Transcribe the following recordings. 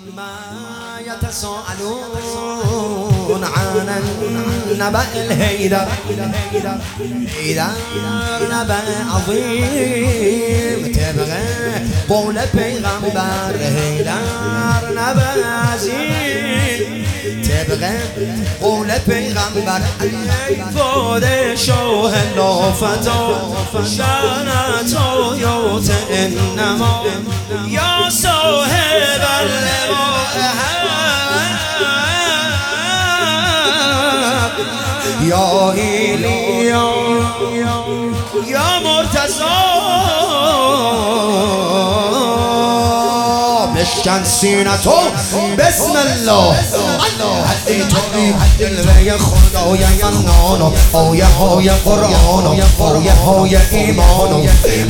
عما يتساءلون عن النبأ الهيدر نبأ عظيم تبغى قول پیغمبر هیدر نبأ عظیم تبغى قول پیغمبر ای پادشاه لافتا شانتا یوت انما یا صاحب اللواء یا ایلیا یا مرتضی بشکن سینتو بسم الله حدی توی جلوه خدای ینانو آیه های قرآن آیه های ایمان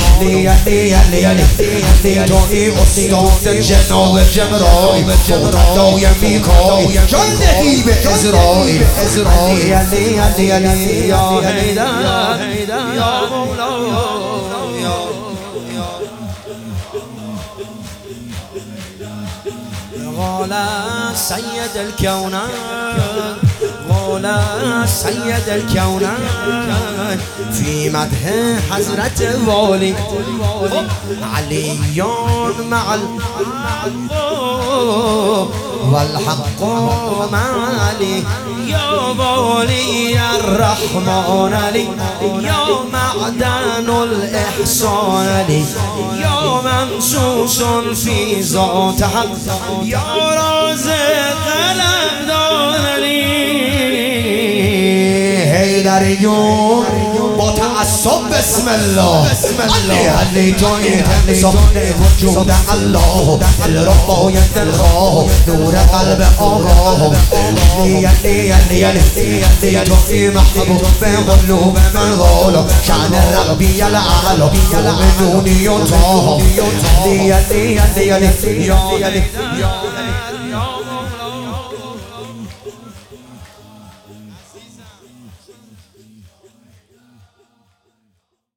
علی توی استاد جناب جبرائیل خدای میکائیل جان دهی به اسرائیل علی یا حیدر یا مولا غلا سيد الكونين غلا سيد الكونين في مدح حضرة والي علي مع والحق مع علي يا والي الرحمن لي يا معدن الإحسان لي يا ممسوس في ذات حق يا رازق الأبدان لي هيدر يوم وتعصب بسم الله اللي توي صبر وجود الله الرؤية الخاه نور قلب آقاه اللي توي محبوب قلوب من غالب شان ربي الأعلى من دوني يطاه اللي